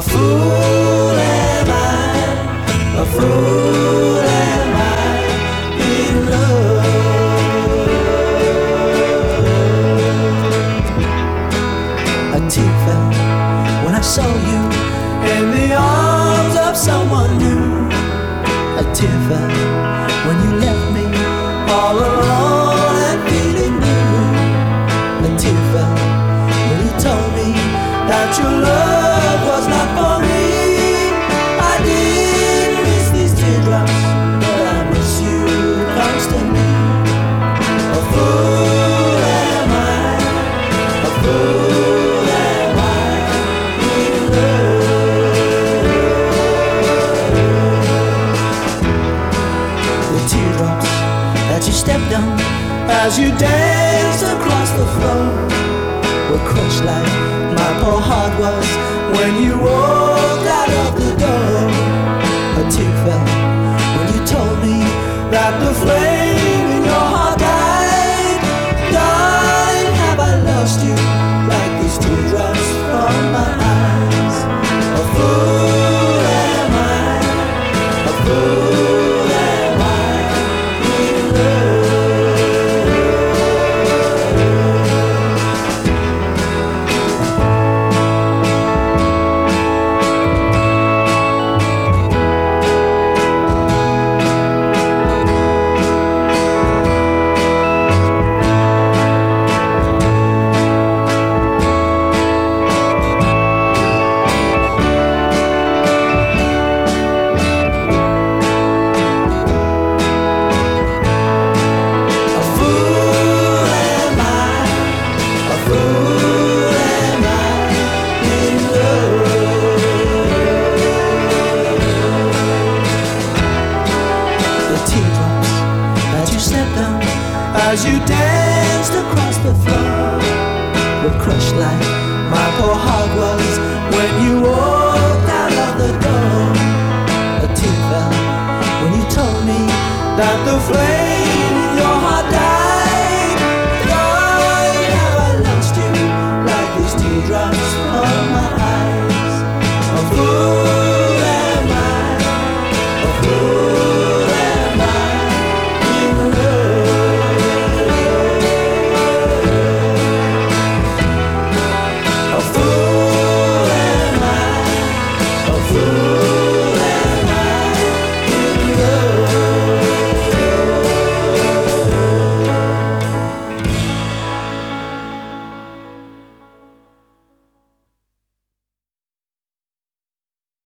A fool am I, a fool am I in love. A tear fell when I saw you in the arms of someone new. A tear fell when you left me all alone and feeling blue. A tear fell when you told me that your love was not for me. I did miss these teardrops, but I miss you constantly. A fool am I, a fool am I in love. The teardrops that you stepped on as you danced across the floor were crushed like my poor heart was when you walked out of the door. A tear fell when you told me that the flame in your heart died. Died, have I lost you like these teardrops from my eyes? A fool am I, a fool am I in love. As you danced across the floor were crushed like my poor heart was when you walked out of the door. A tear fell when you told me that the flame